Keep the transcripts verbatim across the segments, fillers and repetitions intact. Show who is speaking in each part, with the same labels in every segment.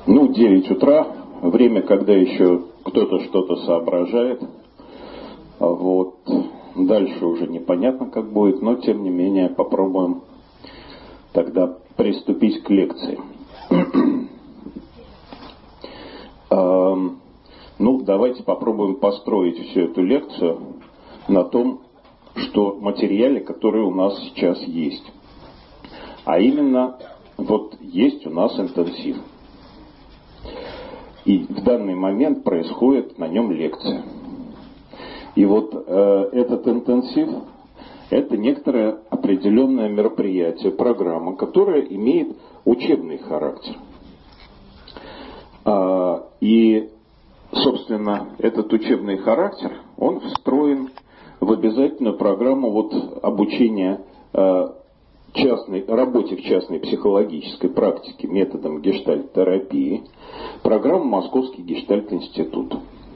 Speaker 1: Ну, девять утра, время, когда еще кто-то что-то соображает. Вот. Дальше уже непонятно, как будет, но тем не менее попробуем тогда приступить к лекции. Ну, давайте попробуем построить всю эту лекцию на том, что материале, который у нас сейчас есть. А именно, вот есть у нас интенсив. И в данный момент происходит на нем лекция. И вот э, этот интенсив – это некоторое определенное мероприятие, программа, которая имеет учебный характер. А, и, собственно, этот учебный характер, он встроен в обязательную программу вот, обучения э, частной, работе в частной психологической практике методом гештальт-терапии, программу Московский гештальт-институт.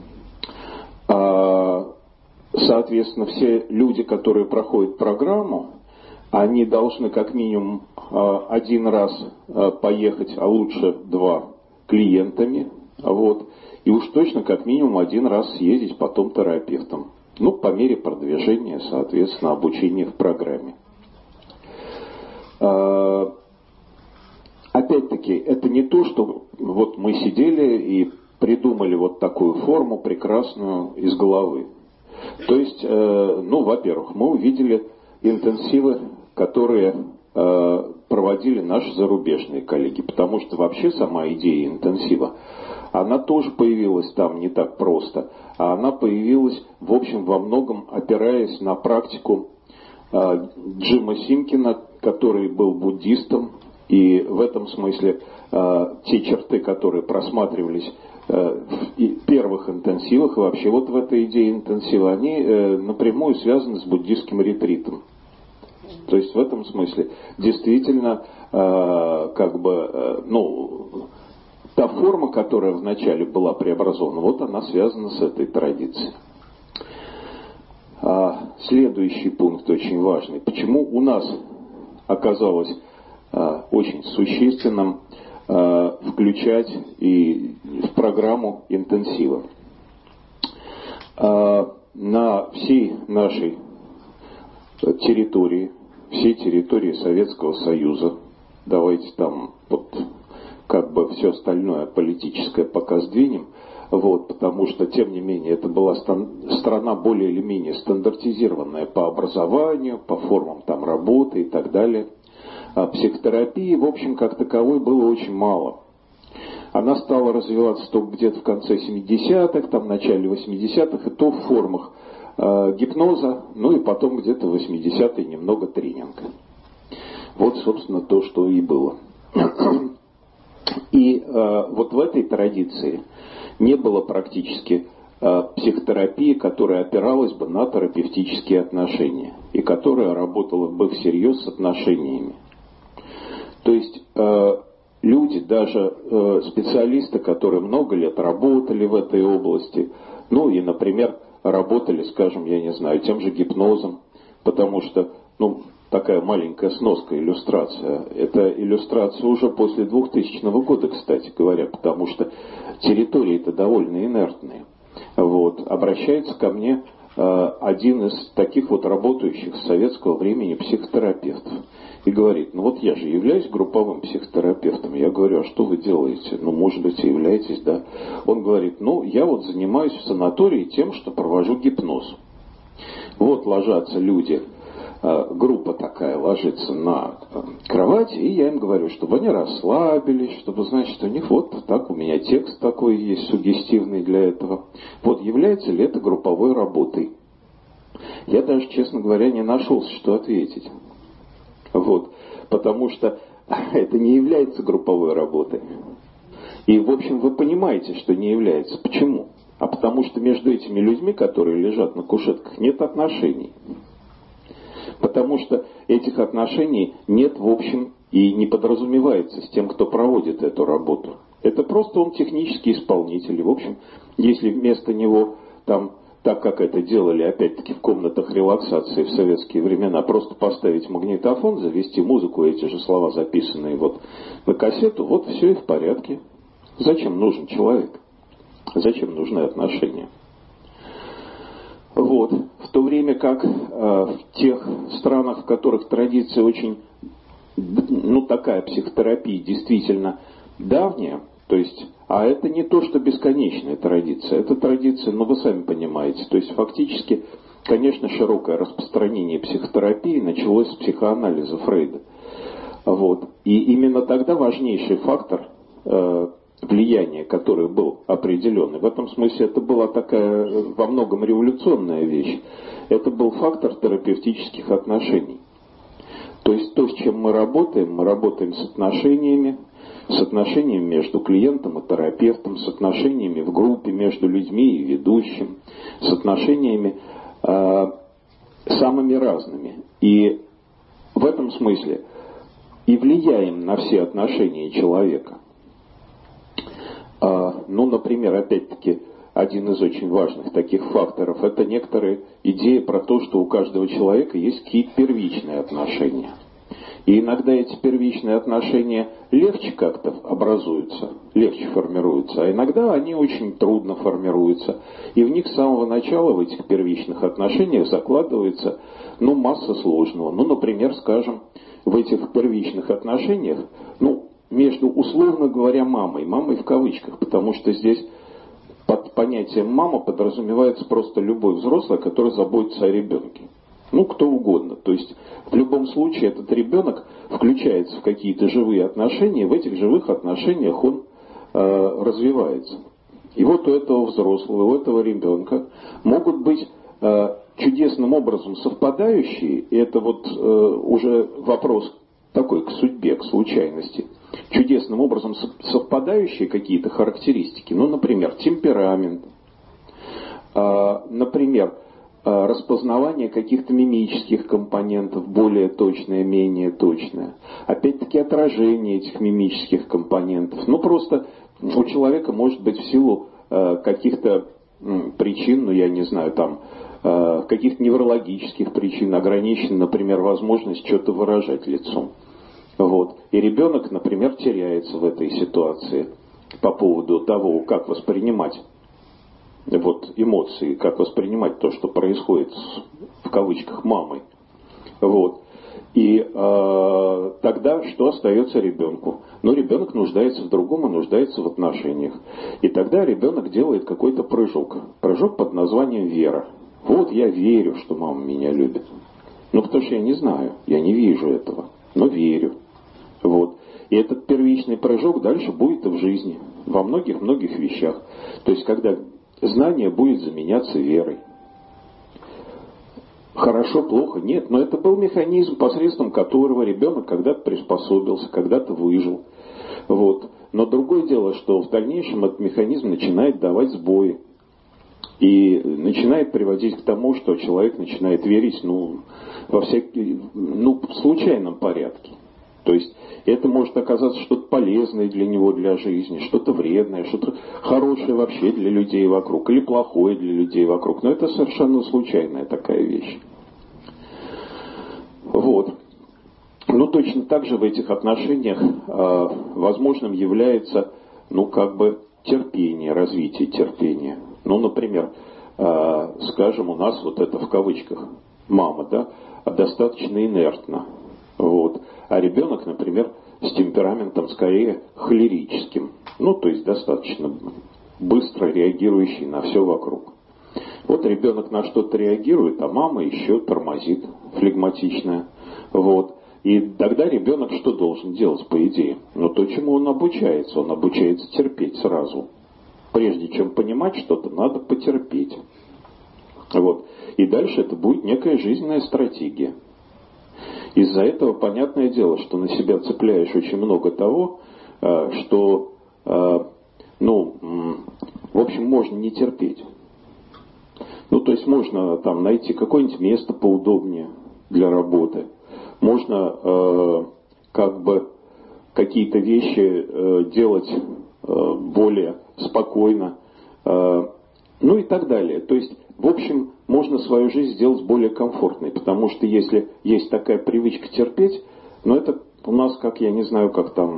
Speaker 1: А, соответственно, все люди, которые проходят программу, они должны как минимум а, один раз а, поехать, а лучше два, клиентами, вот, и уж точно как минимум один раз съездить потом терапевтом. Ну, по мере продвижения, соответственно, обучения в программе. Опять-таки, это не то, что вот мы сидели и придумали вот такую форму прекрасную из головы. То есть, ну, во-первых, мы увидели интенсивы, которые проводили наши зарубежные коллеги, потому что вообще сама идея интенсива, она тоже появилась там не так просто, а она появилась, в общем, во многом опираясь на практику Джима Синкина, который был буддистом, и в этом смысле э, те черты, которые просматривались э, в первых интенсивах, и вообще вот в этой идее интенсива, они э, напрямую связаны с буддистским ретритом. То есть в этом смысле действительно э, как бы, э, ну, та форма, которая вначале была преобразована, вот она связана с этой традицией. А следующий пункт очень важный. Почему у нас оказалось а, очень существенным а, включать и в программу интенсива? А, на всей нашей территории, всей территории Советского Союза, давайте там вот как бы все остальное политическое пока сдвинем, вот, потому что, тем не менее, это была стан- страна более или менее стандартизированная по образованию, по формам там работы и так далее. А психотерапии, в общем, как таковой было очень мало. Она стала развиваться только где-то в конце семидесятых, там, в начале восьмидесятых, и то в формах э, гипноза, ну и потом где-то в восьмидесятые немного тренинга. Вот, собственно, то, что и было. И э, вот в этой традиции не было практически э, психотерапии, которая опиралась бы на терапевтические отношения и которая работала бы всерьез с отношениями. То есть э, люди, даже э, специалисты, которые много лет работали в этой области, ну и, например, работали, скажем, я не знаю, тем же гипнозом, потому что, ну, такая маленькая сноска, иллюстрация. Это иллюстрация уже после двухтысячного года, кстати говоря, потому что территории-то довольно инертные. Вот. Обращается ко мне э, один из таких вот работающих с советского времени психотерапевтов и говорит: ну вот я же являюсь групповым психотерапевтом. Я говорю: а что вы делаете? Ну, может быть, и являетесь, да. Он говорит: ну, я вот занимаюсь в санатории тем, что провожу гипноз. Вот ложатся люди, группа такая ложится на кровати, и я им говорю, чтобы они расслабились, чтобы, значит, у них вот так, у меня текст такой есть, суггестивный для этого. Вот, является ли это групповой работой? Я даже, честно говоря, не нашелся, что ответить. Вот, потому что это не является групповой работой. И, в общем, вы понимаете, что не является. Почему? А потому что между этими людьми, которые лежат на кушетках, нет отношений. Потому что этих отношений нет, в общем, и не подразумевается с тем, кто проводит эту работу. Это просто он технический исполнитель. В общем, если вместо него, там, так как это делали, опять-таки, в комнатах релаксации в советские времена, просто поставить магнитофон, завести музыку, эти же слова, записанные вот на кассету, вот все и в порядке. Зачем нужен человек? Зачем нужны отношения? Вот. В то время как э, в тех странах, в которых традиция очень, ну такая психотерапия действительно давняя, то есть, а это не то, что бесконечная традиция, это традиция, ну вы сами понимаете, то есть фактически, конечно, широкое распространение психотерапии началось с психоанализа Фрейда. Вот. И именно тогда важнейший фактор э, влияния, который был определенный, в этом смысле это была такая во многом революционная вещь, это был фактор терапевтических отношений. То есть то, с чем мы работаем, мы работаем с отношениями, с отношениями между клиентом и терапевтом, с отношениями в группе между людьми и ведущим, с отношениями э, самыми разными. И в этом смысле и влияем на все отношения человека. Э, ну, например, опять-таки, один из очень важных таких факторов – это некоторые идеи про то, что у каждого человека есть какие-то первичные отношения. И иногда эти первичные отношения легче как-то образуются, легче формируются, а иногда они очень трудно формируются. И в них с самого начала, в этих первичных отношениях, закладывается ну, масса сложного. Ну, например, скажем, в этих первичных отношениях, ну, между, условно говоря, мамой, мамой в кавычках, потому что здесь под понятием «мама» подразумевается просто любой взрослый, который заботится о ребенке. Ну, кто угодно. То есть, в любом случае, этот ребенок включается в какие-то живые отношения, в этих живых отношениях он э, развивается. И вот у этого взрослого, у этого ребенка могут быть э, чудесным образом совпадающие, и это вот э, уже вопрос такой к судьбе, к случайности, чудесным образом совпадающие какие-то характеристики. Ну, например, темперамент, э, например, распознавание каких-то мимических компонентов, более точное, менее точное. Опять-таки отражение этих мимических компонентов. Ну просто у человека может быть в силу э, каких-то м, причин, ну я не знаю, там, э, каких-то неврологических причин ограничена, например, возможность что-то выражать лицом. Вот. И ребенок, например, теряется в этой ситуации по поводу того, как воспринимать вот эмоции, как воспринимать то, что происходит с, в кавычках мамой. Вот. И э, тогда что остается ребенку? Ну, ребенок нуждается в другом и нуждается в отношениях. И тогда ребенок делает какой-то прыжок. Прыжок под названием вера. Вот я верю, что мама меня любит. Ну, потому что я не знаю, я не вижу этого, но верю. Вот. И этот первичный прыжок дальше будет и в жизни, во многих-многих вещах. То есть, когда знание будет заменяться верой. Хорошо, плохо? Нет, но это был механизм, посредством которого ребенок когда-то приспособился, когда-то выжил. Вот. Но другое дело, что в дальнейшем этот механизм начинает давать сбои. И начинает приводить к тому, что человек начинает верить ну, во всякие, ну, в случайном порядке. То есть это может оказаться что-то полезное для него, для жизни, что-то вредное, что-то хорошее вообще для людей вокруг, или плохое для людей вокруг. Но это совершенно случайная такая вещь. Вот. Ну, точно так же в этих отношениях э, возможным является, ну, как бы терпение, развитие терпения. Ну, например, э, скажем, у нас вот это в кавычках мама, да, достаточно инертна. Вот. А ребенок, например, с темпераментом скорее холерическим. Ну, то есть достаточно быстро реагирующий на все вокруг. Вот ребенок на что-то реагирует, а мама еще тормозит, флегматичная. Вот. И тогда ребенок что должен делать, по идее? Ну, то, чему он обучается. Он обучается терпеть сразу. Прежде чем понимать что-то, надо потерпеть. Вот. И дальше это будет некая жизненная стратегия. Из-за этого понятное дело, что на себя цепляешь очень много того, что, ну, в общем, можно не терпеть. Ну, то есть можно там найти какое-нибудь место поудобнее для работы. Можно как бы какие-то вещи делать более спокойно. Ну и так далее. То есть, в общем, можно свою жизнь сделать более комфортной, потому что если есть такая привычка терпеть, но это у нас, как я не знаю, как там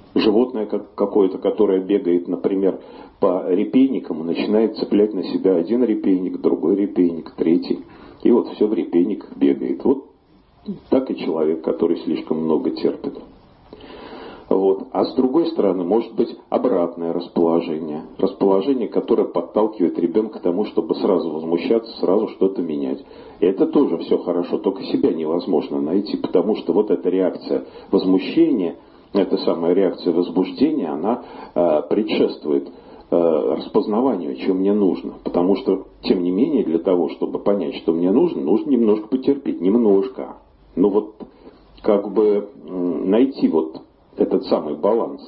Speaker 1: Животное как какое-то, которое бегает, например, по репейникам и начинает цеплять на себя один репейник, другой репейник, третий. И вот все в репейниках бегает. Вот так и человек, который слишком много терпит. Вот. А с другой стороны, может быть обратное расположение. Расположение, которое подталкивает ребенка к тому, чтобы сразу возмущаться, сразу что-то менять. И это тоже все хорошо, только себя невозможно найти, потому что вот эта реакция возмущения, эта самая реакция возбуждения, она э, предшествует э, распознаванию, что мне нужно. Потому что, тем не менее, для того, чтобы понять, что мне нужно, нужно немножко потерпеть. Немножко. Ну вот, как бы найти вот этот самый баланс.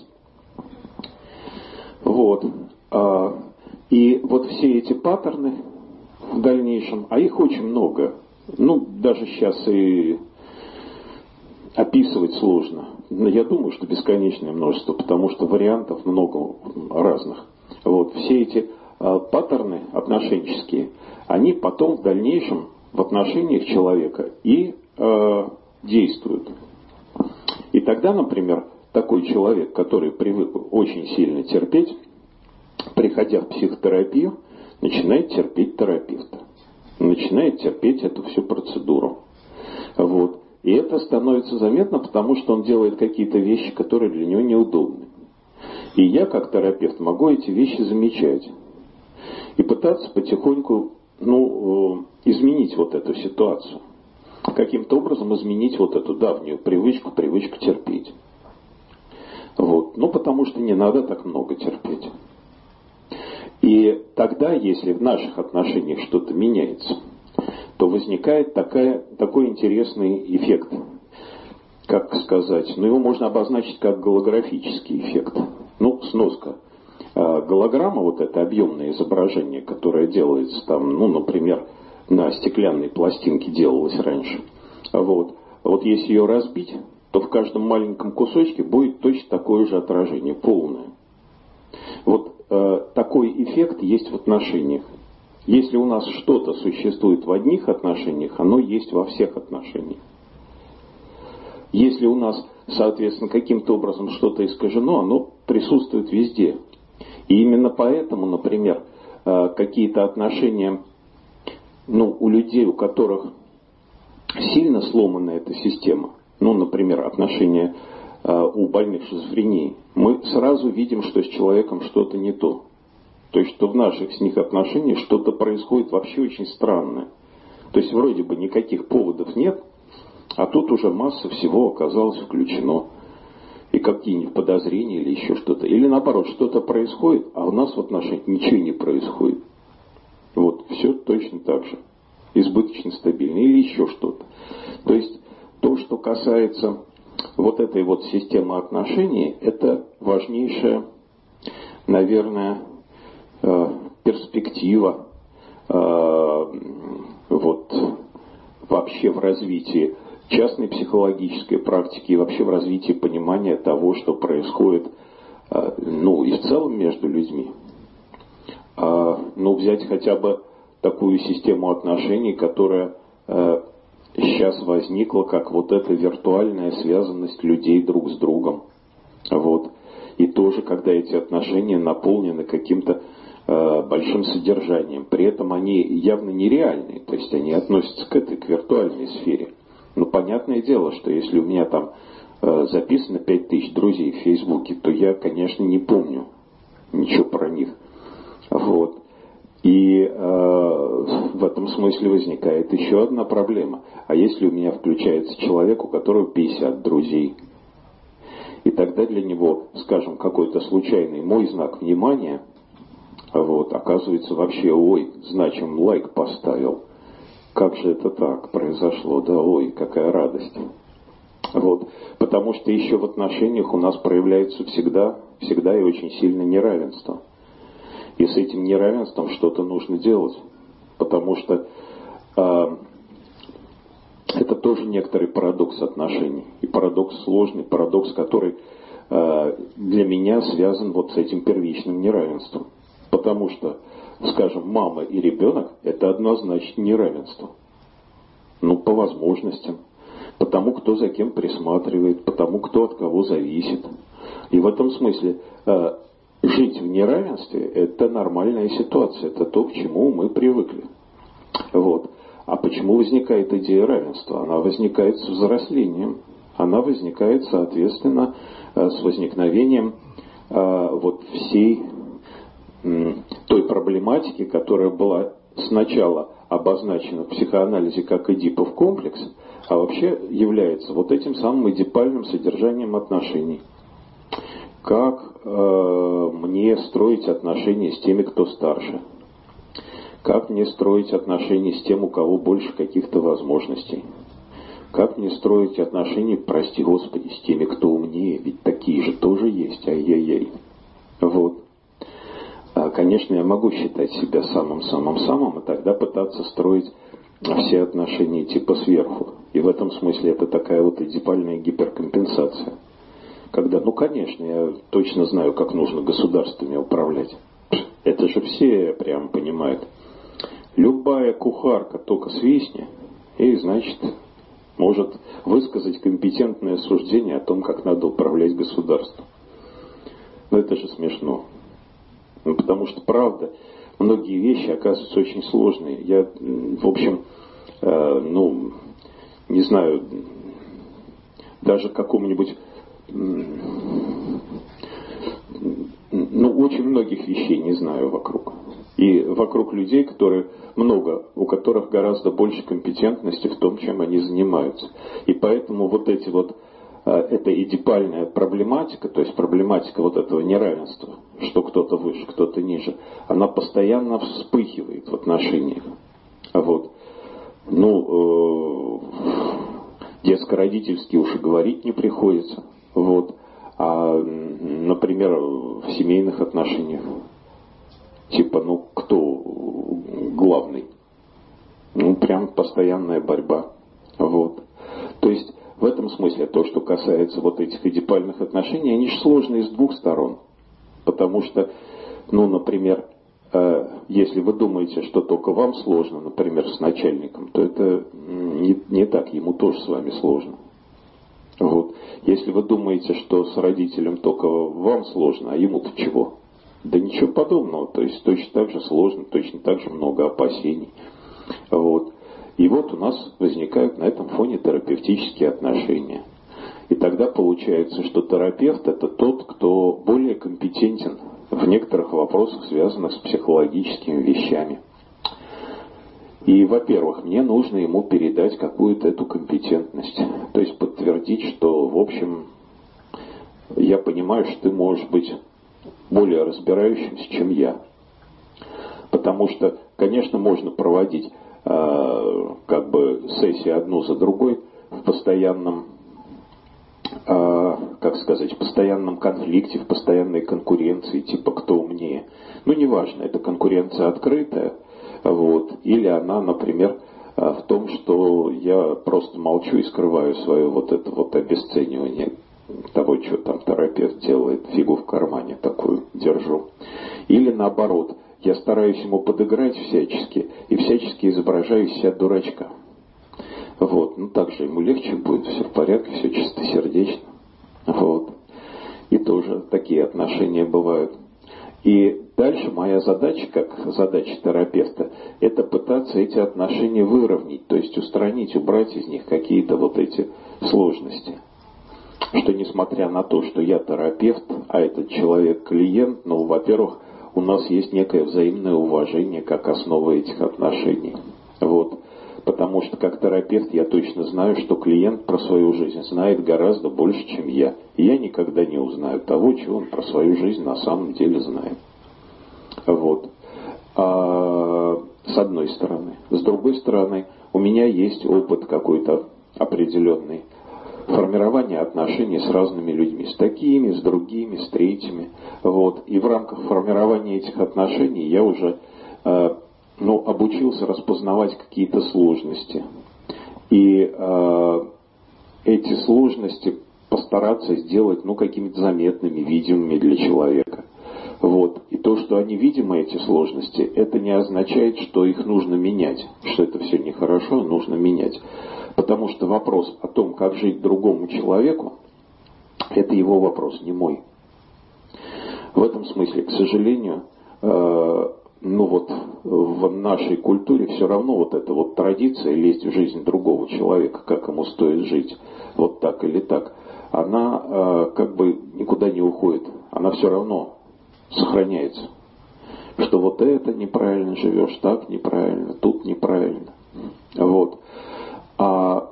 Speaker 1: Вот. И вот все эти паттерны в дальнейшем, а их очень много. Ну, даже сейчас и описывать сложно. Но я думаю, что бесконечное множество, потому что вариантов много разных. Вот. Все эти паттерны отношенческие, они потом в дальнейшем в отношениях человека и э, действуют. И тогда, например, такой человек, который привык очень сильно терпеть, приходя в психотерапию, начинает терпеть терапевта. Начинает терпеть эту всю процедуру. Вот. И это становится заметно, потому что он делает какие-то вещи, которые для него неудобны. И я, как терапевт, могу эти вещи замечать. И пытаться потихоньку ну, изменить вот эту ситуацию. Каким-то образом изменить вот эту давнюю привычку, привычку терпеть. Вот. Ну, потому что не надо так много терпеть. И тогда, если в наших отношениях что-то меняется, то возникает такая, такой интересный эффект. Как сказать? Ну, его можно обозначить как голографический эффект. Ну, сноска. Голограмма, вот это объемное изображение, которое делается там, ну, например, на стеклянной пластинке делалось раньше. Вот. Вот если ее разбить, то в каждом маленьком кусочке будет точно такое же отражение, полное. Вот э, такой эффект есть в отношениях. Если у нас что-то существует в одних отношениях, оно есть во всех отношениях. Если у нас, соответственно, каким-то образом что-то искажено, оно присутствует везде. И именно поэтому, например, э, какие-то отношения, ну, у людей, у которых сильно сломана эта система, ну, например, отношения э, у больных шизофренией, мы сразу видим, что с человеком что-то не то. То есть, что в наших с них отношениях что-то происходит вообще очень странное. То есть, вроде бы никаких поводов нет, а тут уже масса всего оказалось включено. И какие-нибудь подозрения или еще что-то. Или наоборот, что-то происходит, а у нас в отношениях ничего не происходит. Вот, все точно так же. Избыточно стабильно. Или еще что-то. То есть, то, что касается вот этой вот системы отношений, это важнейшая, наверное, перспектива вот, вообще в развитии частной психологической практики и вообще в развитии понимания того, что происходит, ну, и в целом между людьми. Ну, взять хотя бы такую систему отношений, которая сейчас возникла, как вот эта виртуальная связанность людей друг с другом. Вот. И тоже, когда эти отношения наполнены каким-то э, большим содержанием. При этом они явно нереальные. То есть они относятся к этой, к виртуальной сфере. Но понятное дело, что если у меня там э, записано пять тысяч друзей в Фейсбуке, то я, конечно, не помню ничего про них. Вот. И э, в этом смысле возникает еще одна проблема. А если у меня включается человек, у которого пятьдесят друзей, и тогда для него, скажем, какой-то случайный мой знак внимания, вот, оказывается вообще, ой, значим лайк поставил. Как же это так произошло? Да, ой, какая радость. Вот. Потому что еще в отношениях у нас проявляется всегда, всегда и очень сильно неравенство. И с этим неравенством что-то нужно делать. Потому что э, это тоже некоторый парадокс отношений. И парадокс сложный, парадокс, который э, для меня связан вот с этим первичным неравенством. Потому что, скажем, мама и ребенок – это однозначно неравенство. Ну, по возможностям. Потому, кто за кем присматривает, потому, кто от кого зависит. И в этом смысле э, жить в неравенстве – это нормальная ситуация, это то, к чему мы привыкли. Вот. А почему возникает идея равенства? Она возникает с взрослением, она возникает, соответственно, э, с возникновением э, вот всей э, той проблематики, которая была сначала обозначена в психоанализе как эдипов комплекс, а вообще является вот этим самым эдипальным содержанием отношений. Как э, мне строить отношения с теми, кто старше? Как мне строить отношения с тем, у кого больше каких-то возможностей? Как мне строить отношения, прости Господи, с теми, кто умнее? Ведь такие же тоже есть, ай-яй-яй. Вот. А, конечно, я могу считать себя самым-самым-самым, и тогда пытаться строить все отношения типа сверху. И в этом смысле это такая вот эдипальная гиперкомпенсация. Когда, ну, конечно, я точно знаю, как нужно государствами управлять. Это же все прям понимают. Любая кухарка только свистни, и, значит, может высказать компетентное суждение о том, как надо управлять государством. Но это же смешно. Ну, потому что, правда, многие вещи оказываются очень сложные. Я, в общем, э, ну, не знаю, даже какому-нибудь, ну, очень многих вещей не знаю вокруг. И вокруг людей, которые много, у которых гораздо больше компетентности в том, чем они занимаются. И поэтому вот эти вот, эта эдипальная проблематика, то есть проблематика вот этого неравенства, что кто-то выше, кто-то ниже, она постоянно вспыхивает в отношениях. Вот. Ну, э, детско-родительски уж и говорить не приходится. Вот. А, например, в семейных отношениях. Типа, ну, кто главный? Ну, прям постоянная борьба. Вот. То есть, в этом смысле, то, что касается вот этих эдипальных отношений, они же сложные с двух сторон. Потому что, ну, например, э, если вы думаете, что только вам сложно, например, с начальником, то это не, не так, ему тоже с вами сложно. Вот. Если вы думаете, что с родителем только вам сложно, а ему-то чего? Да ничего подобного, то есть точно так же сложно, точно так же много опасений. Вот. И вот у нас возникают на этом фоне терапевтические отношения. И тогда получается, что терапевт – это тот, кто более компетентен в некоторых вопросах, связанных с психологическими вещами. И, во-первых, мне нужно ему передать какую-то эту компетентность. То есть подтвердить, что, в общем, я понимаю, что ты можешь быть более разбирающимся, чем я. Потому что, конечно, можно проводить э, как бы сессии одну за другой в постоянном, э, как сказать, в постоянном конфликте, в постоянной конкуренции, типа кто умнее. Ну, неважно, это конкуренция открытая, вот, или она, например, в том, что я просто молчу и скрываю свое вот это вот обесценивание того, что там терапевт делает, фигу в кармане такую держу. Или наоборот, я стараюсь ему подыграть всячески, и всячески изображаю из себя дурачка. Вот, ну так же ему легче будет, все в порядке, все чистосердечно. Вот. И тоже такие отношения бывают. И дальше моя задача, как задача терапевта, это пытаться эти отношения выровнять, то есть устранить, убрать из них какие-то вот эти сложности. Что несмотря на то, что я терапевт, а этот человек клиент, ну, во-первых, у нас есть некое взаимное уважение как основа этих отношений. Вот. Потому что как терапевт я точно знаю, что клиент про свою жизнь знает гораздо больше, чем я. И я никогда не узнаю того, чего он про свою жизнь на самом деле знает. Вот. А, с одной стороны. С другой стороны, у меня есть опыт какой-то определенный. Формирование отношений с разными людьми. С такими, с другими, с третьими. Вот. И в рамках формирования этих отношений я уже ну, обучился распознавать какие-то сложности. И э, эти сложности постараться сделать, ну, какими-то заметными, видимыми для человека. Вот. И то, что они видимы, эти сложности, это не означает, что их нужно менять, что это все нехорошо, нужно менять. Потому что вопрос о том, как жить другому человеку, Это его вопрос, не мой. В этом смысле, к сожалению, э, ну вот в нашей культуре все равно вот эта вот традиция лезть в жизнь другого человека, как ему стоит жить, вот так или так, она э, как бы никуда не уходит, она все равно сохраняется. Что вот это неправильно живешь, так неправильно, тут неправильно. Вот. А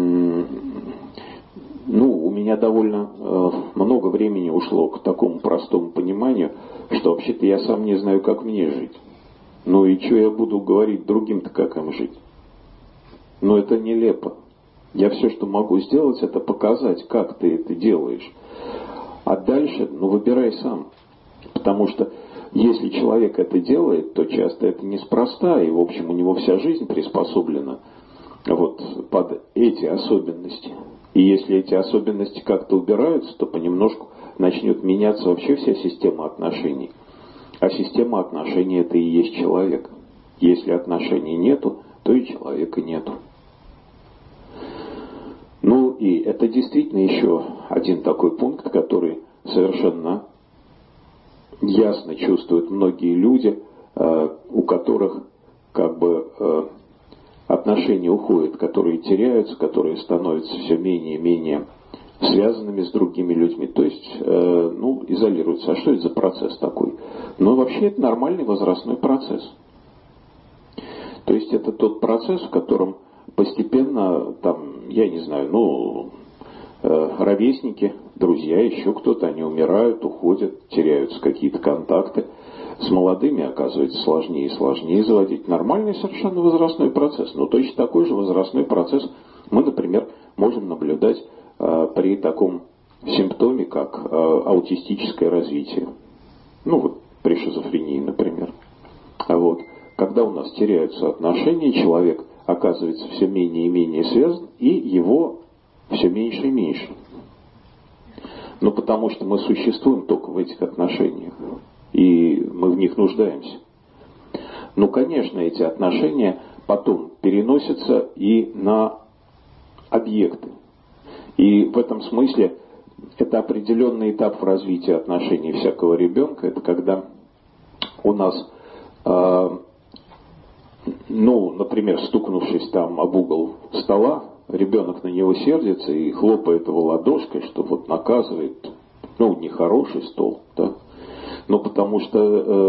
Speaker 1: ну, у меня довольно э, много времени ушло к такому простому пониманию, что вообще-то я сам не знаю, как мне жить. Ну и что я буду говорить другим-то, как им жить? Ну это нелепо. Я все, что могу сделать, это показать, как ты это делаешь. А дальше, ну выбирай сам. Потому что если человек это делает, то часто это неспроста, и в общем у него вся жизнь приспособлена вот под эти особенности. И если эти особенности как-то убираются, то понемножку начнет меняться вообще вся система отношений. А система отношений — это и есть человек. Если отношений нету, то и человека нету. Ну и это действительно еще один такой пункт, который совершенно ясно чувствуют многие люди, у которых как бы отношения уходят, которые теряются, которые становятся все менее и менее связанными с другими людьми, то есть, ну, изолируются. А что это за процесс такой? Ну, вообще, это нормальный возрастной процесс. То есть, это тот процесс, в котором постепенно, там, я не знаю, ну, ровесники, друзья, еще кто-то, они умирают, уходят, теряются какие-то контакты. С молодыми, оказывается, сложнее и сложнее заводить. Нормальный совершенно возрастной процесс. Но точно такой же возрастной процесс мы, например, можем наблюдать э, при таком симптоме, как э, аутистическое развитие. Ну, вот при шизофрении, например. А вот, когда у нас теряются отношения, человек оказывается все менее и менее связан, и его все меньше и меньше. Ну, потому что мы существуем только в этих отношениях. И мы в них нуждаемся. Ну, конечно, эти отношения потом переносятся и на объекты. И в этом смысле это определенный этап в развитии отношений всякого ребенка. Это когда у нас, э, ну, например, стукнувшись там об угол стола, ребенок на него сердится и хлопает его ладошкой, что вот наказывает, ну, нехороший стол, да. Ну, потому что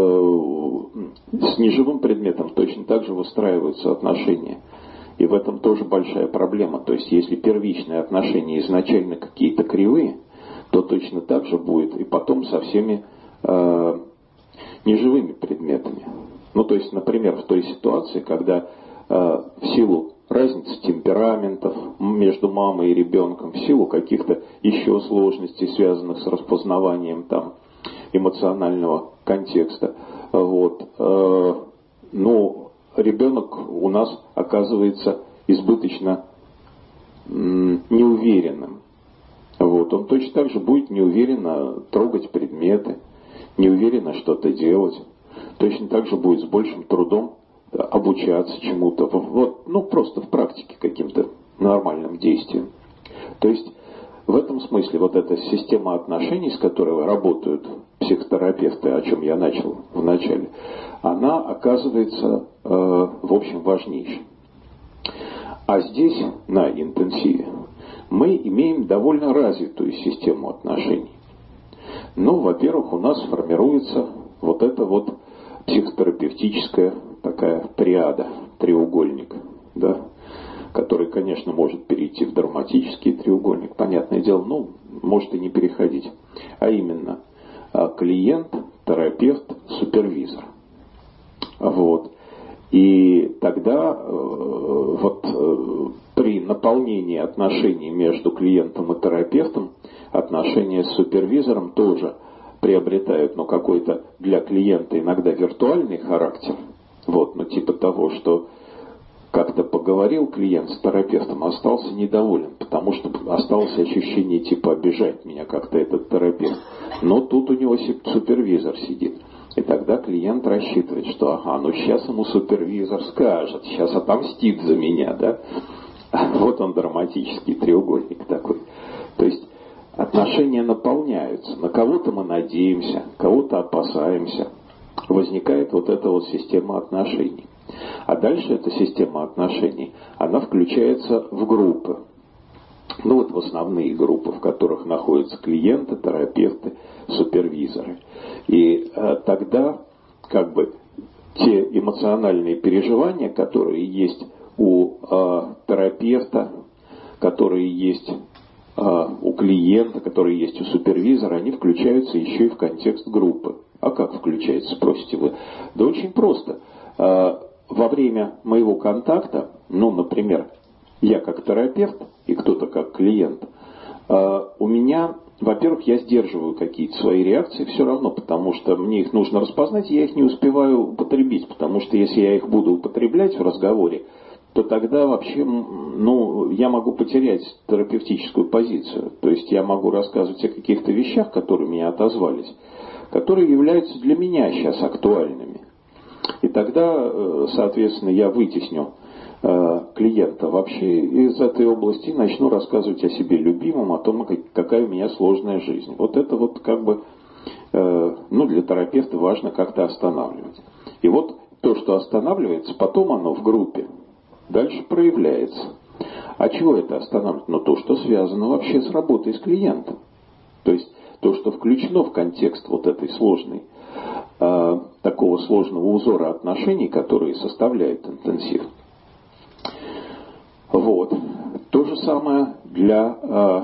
Speaker 1: э, с неживым предметом точно так же выстраиваются отношения. И в этом тоже большая проблема. То есть, если первичные отношения изначально какие-то кривые, то точно так же будет и потом со всеми э, неживыми предметами. Ну, то есть, например, в той ситуации, когда э, в силу разницы темпераментов между мамой и ребенком, в силу каких-то еще сложностей, связанных с распознаванием там, эмоционального контекста, вот, э, ну, ребенок у нас оказывается избыточно м, неуверенным. Вот, он точно так же будет неуверенно трогать предметы, неуверенно что-то делать, точно так же будет с большим трудом обучаться чему-то, вот, ну, просто в практике каким-то нормальным действиям. То есть, в этом смысле вот эта система отношений, с которой работают психотерапевты, о чем я начал в начале, она оказывается, э, в общем, важнейшей. А здесь, на интенсиве, мы имеем довольно развитую систему отношений. Ну, во-первых, у нас формируется вот эта вот психотерапевтическая такая триада, треугольник, да, который, конечно, может перейти в драматический треугольник, понятное дело, ну, может и не переходить. А именно, клиент, терапевт, супервизор. Вот. И тогда вот при наполнении отношений между клиентом и терапевтом, отношения с супервизором тоже приобретают, ну, какой-то для клиента иногда виртуальный характер. Вот, ну, типа того, что как-то поговорил клиент с терапевтом, остался недоволен, потому что осталось ощущение, типа, обижает меня как-то этот терапевт. Но тут у него супервизор сидит. И тогда клиент рассчитывает, что ага, ну сейчас ему супервизор скажет, сейчас отомстит за меня, да? Вот он, драматический треугольник такой. То есть отношения отношения наполняются. На кого-то мы надеемся, кого-то опасаемся. Возникает вот эта вот система отношений. А дальше эта система отношений, она включается в группы. Ну вот в основные группы, в которых находятся клиенты, терапевты, супервизоры. И э, тогда как бы те эмоциональные переживания, которые есть у э, терапевта, которые есть э, у клиента, которые есть у супервизора, они включаются еще и в контекст группы. А как включается, спросите вы? Да очень просто. Э, во время моего контакта, ну, например, я как терапевт и кто-то как клиент, э, у меня, во-первых, я сдерживаю какие-то свои реакции все равно, потому что мне их нужно распознать, и я их не успеваю употребить, потому что если я их буду употреблять в разговоре, то тогда вообще, ну, я могу потерять терапевтическую позицию. То есть я могу рассказывать о каких-то вещах, которые меня отозвались, которые являются для меня сейчас актуальными. И тогда, соответственно, я вытесню клиента вообще из этой области и начну рассказывать о себе любимом, о том, какая у меня сложная жизнь. Вот это вот как бы, ну, для терапевта важно как-то останавливать. И вот то, что останавливается, потом оно в группе дальше проявляется. А чего это останавливает? Ну, то, что связано вообще с работой с клиентом. То есть то, что включено в контекст вот этой сложной, э, такого сложного узора отношений, которые составляют интенсив. Вот. То же самое для э,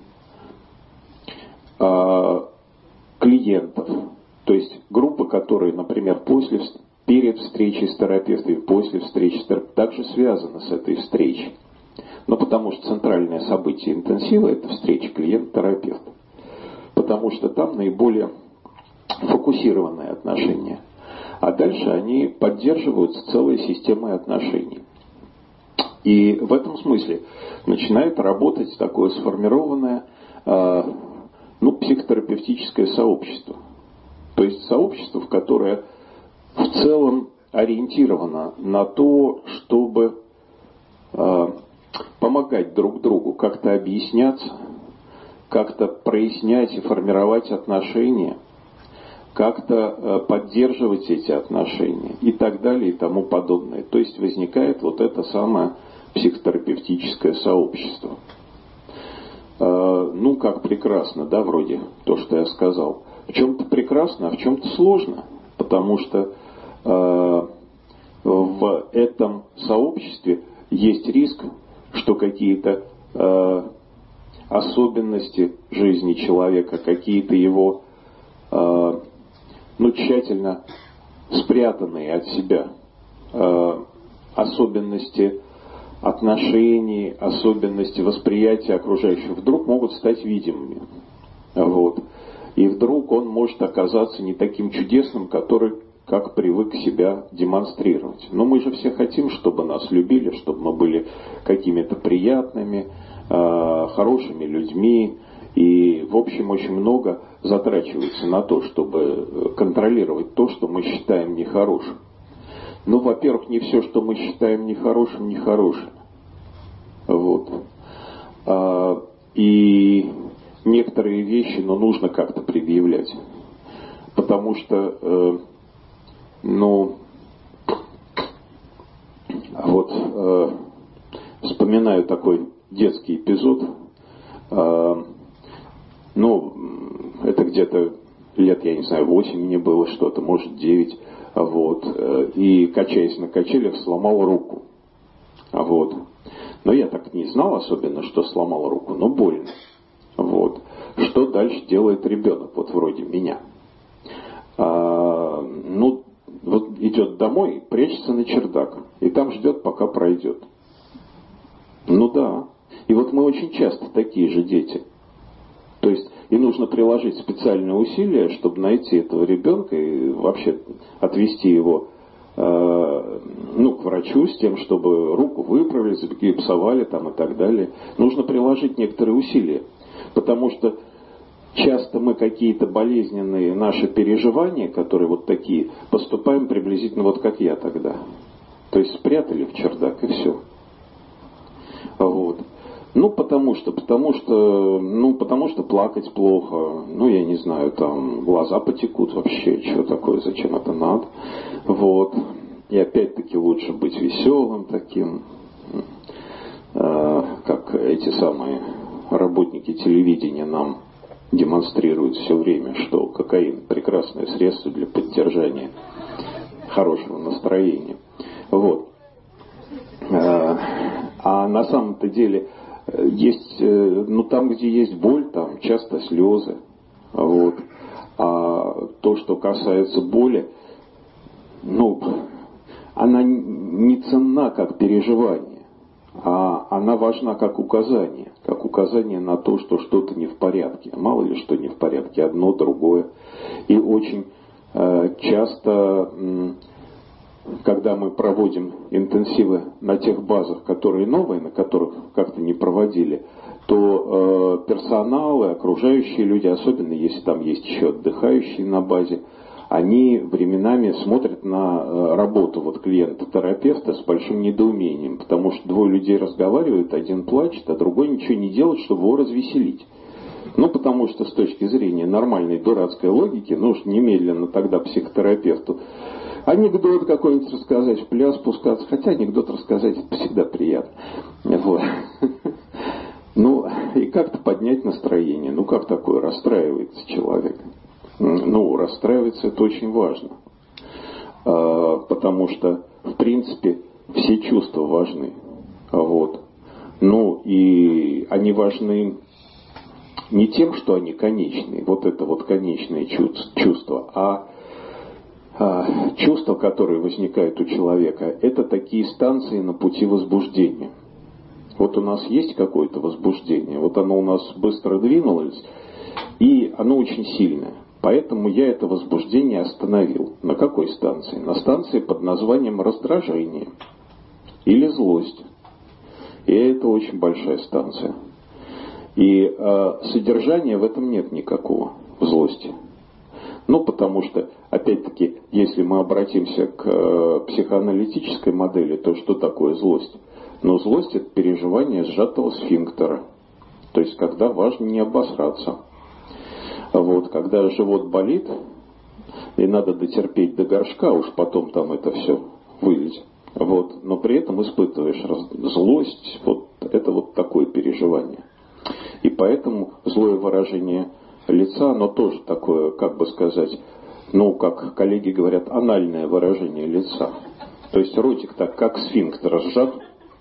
Speaker 1: э, клиентов. То есть группы, которые, например, после, перед встречей с терапевтом, после встречи с терапевтом, также связаны с этой встречей. Ну, потому что центральное событие интенсива – это встреча клиент-терапевта. Потому что там наиболее фокусированные отношения. А дальше они поддерживаются целой системой отношений. И в этом смысле начинает работать такое сформированное, э, ну, психотерапевтическое сообщество. То есть сообщество, в которое в целом ориентировано на то, чтобы э, помогать друг другу, как-то объясняться, как-то прояснять и формировать отношения, как-то э, поддерживать эти отношения и так далее и тому подобное. То есть возникает вот это самое психотерапевтическое сообщество. Э, ну, как прекрасно, да, вроде то, что я сказал. В чем-то прекрасно, а в чем-то сложно, потому что э, в этом сообществе есть риск, что какие-то э, особенности жизни человека, какие-то его э, ну, тщательно спрятанные от себя э, особенности отношений, особенности восприятия окружающих вдруг могут стать видимыми. Вот. И вдруг он может оказаться не таким чудесным, который, как привык себя демонстрировать. Но мы же все хотим, чтобы нас любили, чтобы мы были какими-то приятными, э, хорошими людьми. И, в общем, очень много затрачивается на то, чтобы контролировать то, что мы считаем нехорошим. Ну, во-первых, не все, что мы считаем нехорошим, нехорошим. Вот. А, и некоторые вещи, ну, нужно как-то предъявлять. Потому что, э, ну, вот, э, вспоминаю такой детский эпизод. Э, ну, это где-то лет, я не знаю, восемь мне было что-то, может, девять. Вот. И, качаясь на качелях, сломал руку. Вот. Но я так не знал особенно, что сломал руку, но больно. Вот. Что дальше делает ребенок, вот вроде меня? А, ну, вот идет домой, прячется на чердак, и там ждет, пока пройдет. Ну да. И вот мы очень часто такие же дети. То есть и нужно приложить специальные усилия, чтобы найти этого ребенка и вообще отвести его э, ну, к врачу с тем, чтобы руку выправили, загипсовали там, и так далее. Нужно приложить некоторые усилия. Потому что часто мы какие-то болезненные наши переживания, которые вот такие, поступаем приблизительно вот как я тогда. То есть спрятали в чердак и все. Вот. Ну, потому что, потому что, ну, потому что плакать плохо, ну, я не знаю, там, глаза потекут вообще, что такое, зачем это надо, вот. И опять-таки лучше быть веселым таким, э, как эти самые работники телевидения нам демонстрируют все время, что кокаин – прекрасное средство для поддержания хорошего настроения, вот. Э, а на самом-то деле есть, ну, там, где есть боль, там часто слезы, вот. А то, что касается боли, ну, она не ценна как переживание, а она важна как указание, как указание на то, что что-то не в порядке. Мало ли что не в порядке, одно, другое. И очень э, часто, м, когда мы проводим интенсивы на тех базах, которые новые, на которых как-то не проводили, то э, персонал и окружающие люди, особенно если там есть еще отдыхающие на базе, они временами смотрят на э, работу вот клиента-терапевта с большим недоумением, потому что двое людей разговаривают, один плачет, а другой ничего не делает, чтобы его развеселить. Ну, потому что с точки зрения нормальной дурацкой логики нужно немедленно тогда психотерапевту анекдот какой-нибудь рассказать, в пляс спускаться. Хотя анекдот рассказать это всегда приятно. Вот. Ну, и как-то поднять настроение. Ну, как такое? Расстраивается человек. Ну, расстраиваться это очень важно. Потому что, в принципе, все чувства важны. Вот. Ну, и они важны не тем, что они конечные, вот это вот конечное чувство, а чувства, которые возникают у человека, это такие станции на пути возбуждения. Вот у нас есть какое-то возбуждение, вот оно у нас быстро двинулось, и оно очень сильное. Поэтому я это возбуждение остановил. На какой станции? На станции под названием раздражение или злость. И это очень большая станция. И э, содержания в этом нет никакого, в злости. Ну, потому что, опять-таки, если мы обратимся к э, психоаналитической модели, то что такое злость? Ну, злость – это переживание сжатого сфинктера. То есть, когда важно не обосраться. Вот, когда живот болит, и надо дотерпеть до горшка, уж потом там это все вылить. Вот, но при этом испытываешь злость, вот это вот такое переживание. И поэтому злое выражение лица, оно тоже такое, как бы сказать, ну, как коллеги говорят, анальное выражение лица. То есть ротик так, как сфинктер сжат,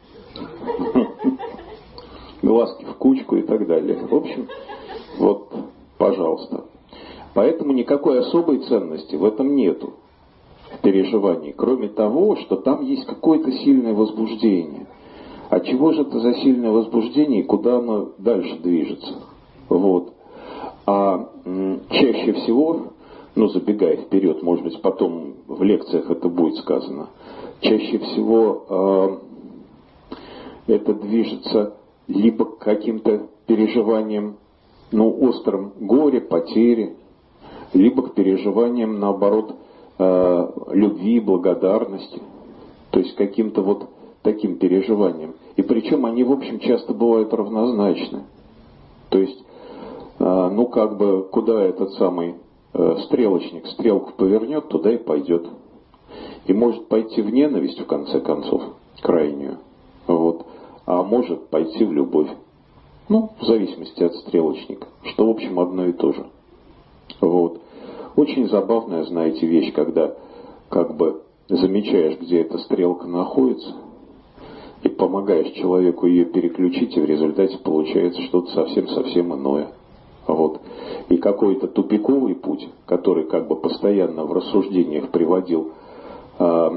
Speaker 1: глазки в кучку и так далее. В общем, вот, пожалуйста. Поэтому никакой особой ценности в этом нету, в переживании, кроме того, что там есть какое-то сильное возбуждение. А чего же это за сильное возбуждение и куда оно дальше движется? Вот. А м, чаще всего, ну, забегая вперед, может быть, потом в лекциях это будет сказано, чаще всего э, это движется либо к каким-то переживаниям, ну, острым горе, потери, либо к переживаниям, наоборот, э, любви, благодарности. То есть каким-то вот таким переживаниям. И причем они, в общем, часто бывают равнозначны. То есть, э, ну, как бы, куда этот самый э, стрелочник стрелку повернет, туда и пойдет. И может пойти в ненависть, в конце концов, крайнюю. Вот. А может пойти в любовь. Ну, в зависимости от стрелочника. Что, в общем, одно и то же. Вот. Очень забавная, знаете, вещь, когда как бы замечаешь, где эта стрелка находится, и помогаешь человеку ее переключить, и в результате получается что-то совсем-совсем иное. Вот. И какой-то тупиковый путь, который как бы постоянно в рассуждениях приводил э,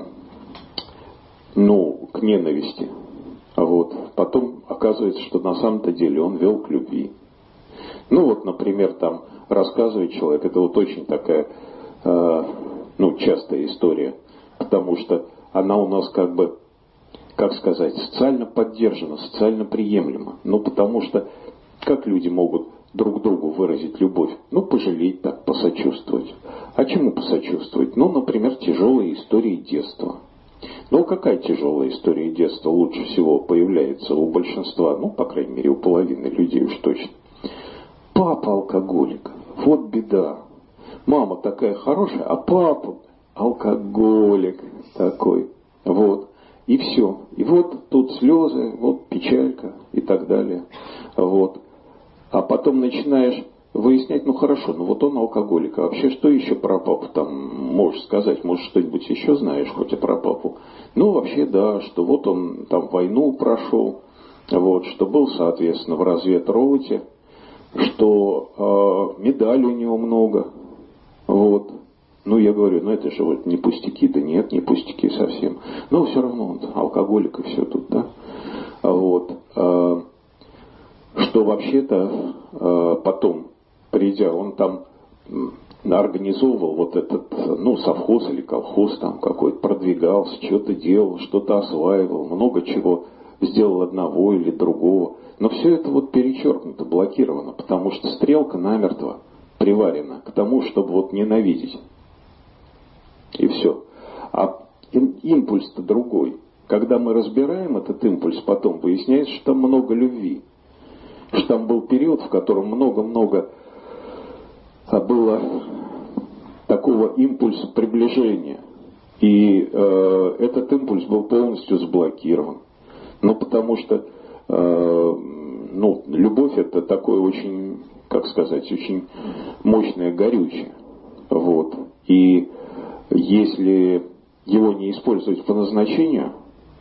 Speaker 1: ну, к ненависти, вот. Потом оказывается, что на самом-то деле он вел к любви. Ну вот, например, там рассказывает человек, это вот очень такая э, ну, частая история, потому что она у нас как бы, как сказать, социально поддержана, социально приемлема. Ну, потому что как люди могут друг другу выразить любовь? Ну, пожалеть так, посочувствовать. А чему посочувствовать? Ну, например, тяжелые истории детства. Ну, какая тяжелая история детства лучше всего появляется у большинства, ну, по крайней мере, у половины людей уж точно. Папа алкоголик, вот беда. Мама такая хорошая, а папа алкоголик такой. Вот. И все. И вот тут слезы, вот печалька и так далее. Вот. А потом начинаешь выяснять, ну хорошо, ну вот он алкоголик, а вообще что еще про папу там можешь сказать? Может, что-нибудь еще знаешь хоть и про папу? Ну, вообще, да, что вот он там войну прошел, вот, что был, соответственно, в разведроте, что э, медалей у него много, вот. Ну, я говорю, ну это же вот не пустяки, да нет, не пустяки совсем. Но все равно он алкоголик и все тут, да. Вот. Э, что вообще-то э, потом, придя, он там организовывал вот этот, ну, совхоз или колхоз там какой-то, продвигался, что-то делал, что-то осваивал, много чего сделал одного или другого. Но все это вот перечеркнуто, блокировано, потому что стрелка намертво приварена к тому, чтобы вот ненавидеть. И все. А импульс-то другой. Когда мы разбираем этот импульс, потом выясняется, что там много любви. Что там был период, в котором много-много было такого импульса приближения. И э, этот импульс был полностью заблокирован. Ну, потому что э, ну, любовь это такое очень, как сказать, очень мощное горючее. Вот. И если его не использовать по назначению,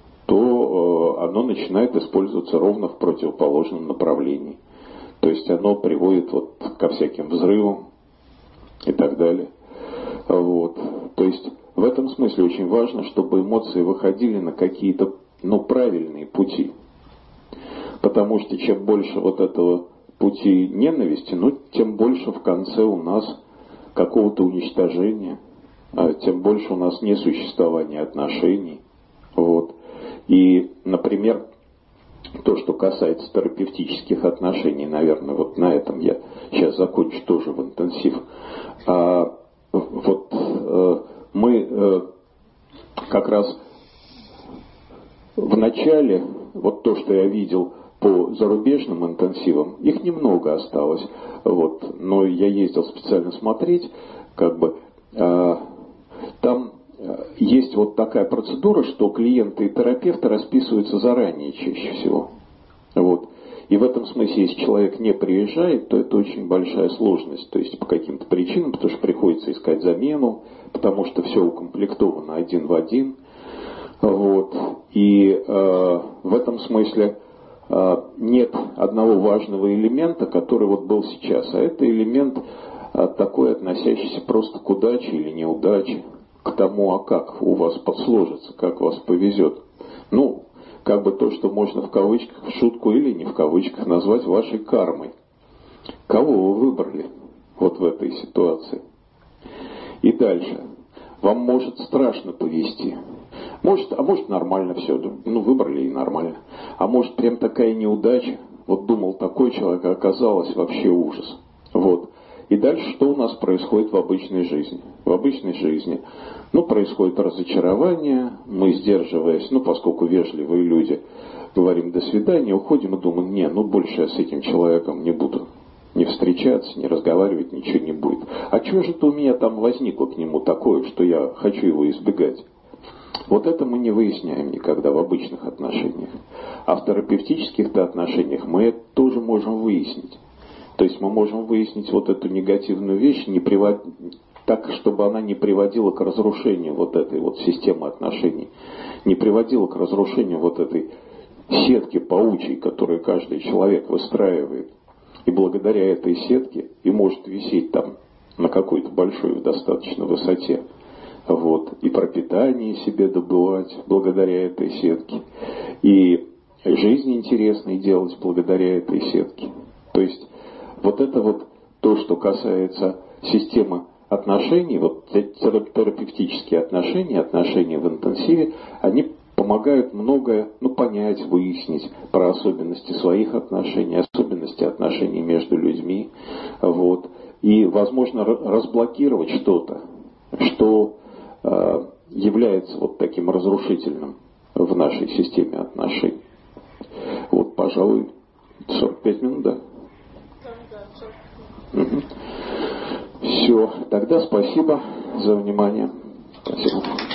Speaker 1: то э, оно начинает использоваться ровно в противоположном направлении. То есть оно приводит вот ко всяким взрывам и так далее. Вот. То есть в этом смысле очень важно, чтобы эмоции выходили на какие-то, ну, правильные пути. Потому что чем больше вот этого пути ненависти, ну, тем больше в конце у нас какого-то уничтожения, а тем больше у нас несуществования отношений. Вот. И, например, то, что касается терапевтических отношений, наверное, вот на этом я сейчас закончу тоже в интенсив. А, вот э, мы э, как раз в начале, вот то, что я видел по зарубежным интенсивам, их немного осталось, вот, но я ездил специально смотреть, как бы, э, там есть вот такая процедура, что клиенты и терапевты расписываются заранее чаще всего. Вот. И в этом смысле, если человек не приезжает, то это очень большая сложность. То есть по каким-то причинам, потому что приходится искать замену, потому что все укомплектовано один в один. Вот. И э, в этом смысле э, нет одного важного элемента, который вот был сейчас. А это элемент э, такой, относящийся просто к удаче или неудаче, к тому, а как у вас подсложится, как вас повезет. Ну, как бы то, что можно в кавычках, в шутку или не в кавычках назвать вашей кармой. Кого вы выбрали вот в этой ситуации? И дальше. Вам может страшно повезти. Может, а может нормально все. Ну, выбрали и нормально. А может прям такая неудача. Вот думал такой человек, а оказалось вообще ужас. Вот. И дальше что у нас происходит в обычной жизни? В обычной жизни, ну, происходит разочарование, мы, сдерживаясь, ну, поскольку вежливые люди, говорим «до свидания», уходим и думаем, не, ну, больше я с этим человеком не буду не встречаться, не разговаривать, ничего не будет. А что же-то у меня там возникло к нему такое, что я хочу его избегать? Вот это мы не выясняем никогда в обычных отношениях. А в терапевтических-то отношениях мы это тоже можем выяснить. То есть мы можем выяснить вот эту негативную вещь, не привод... так, чтобы она не приводила к разрушению вот этой вот системы отношений, не приводила к разрушению вот этой сетки паучьей, которую каждый человек выстраивает. И благодаря этой сетке и может висеть там на какой-то большой достаточно высоте. Вот. И пропитание себе добывать благодаря этой сетке. И жизнь интересной делать благодаря этой сетке. То есть вот это вот то, что касается системы отношений, вот терапевтические отношения, отношения в интенсиве, они помогают многое, ну, понять, выяснить про особенности своих отношений, особенности отношений между людьми, вот, и, возможно, разблокировать что-то, что э, является вот таким разрушительным в нашей системе отношений. Вот, пожалуй, сорок пять минут, да? Угу. Все, тогда спасибо за внимание. Спасибо.